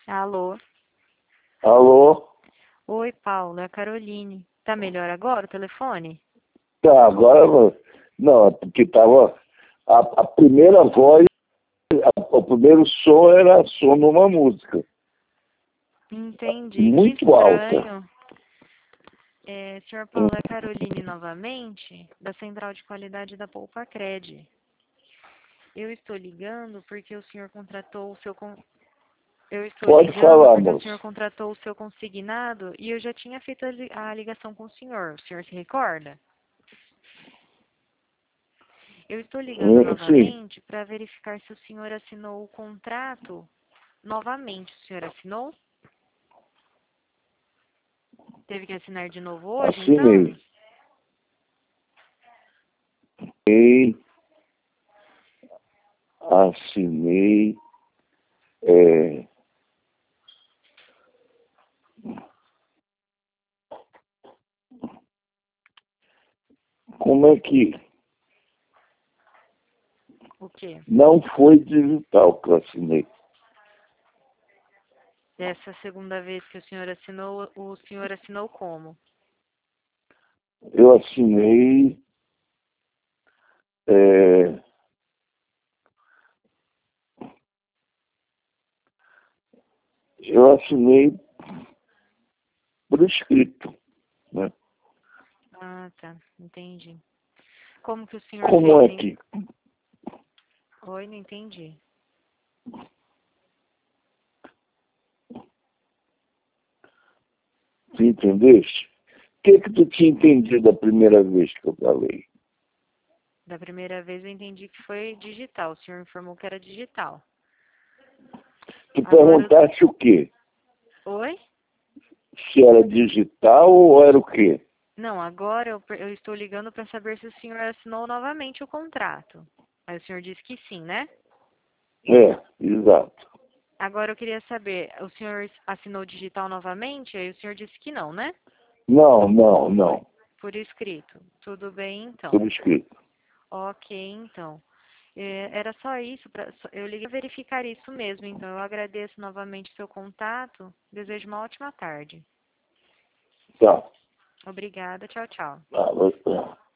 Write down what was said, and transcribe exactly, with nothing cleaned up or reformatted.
Alô? Alô? Oi, Paulo, é a Caroline. Tá melhor agora o telefone? Tá, agora não, porque tava a, a primeira voz, a, o primeiro som era som numa música, Entendi, que muito alta. estranho. É, senhor Hum, Paulo, é a Caroline novamente, da Central de Qualidade da Poupa Cred. Eu estou ligando porque o senhor contratou o seu con... Eu estou Pode ligando falar, porque o senhor moço. contratou o seu consignado e eu já tinha feito a li- a ligação com o senhor. O senhor se recorda? Eu estou ligando Hum, sim, novamente para verificar se o senhor assinou o contrato novamente. O senhor assinou? Teve que assinar de novo hoje, então? assinei. Assinei, assinei, é, como é que O quê? não foi digital que eu assinei? Dessa segunda vez que o senhor assinou, o senhor assinou como? Eu assinei, é, eu assinei por escrito, né? Ah, tá. Entendi. Como que o senhor Como fez, é hein? que, Oi, não entendi. tu entendeste? O que que tu tinha entendido a primeira vez que eu falei? Da primeira vez eu entendi que foi digital. O senhor informou que era digital. Tu Agora, perguntaste o quê? oi? Se era digital ou era o quê? Não, agora eu, per- eu estou ligando para saber se o senhor assinou novamente o contrato. Aí o senhor disse que sim, né? É, exato. Agora eu queria saber, o senhor assinou digital novamente? Aí o senhor disse que não, né? Não, não, Por, não. por escrito. Tudo bem, então. Por escrito. Ok, então. É, era só isso, pra, só- eu liguei verificar isso mesmo, então eu agradeço novamente o seu contato, desejo uma ótima tarde. Tá. Obrigada, tchau, tchau. Tá, vai-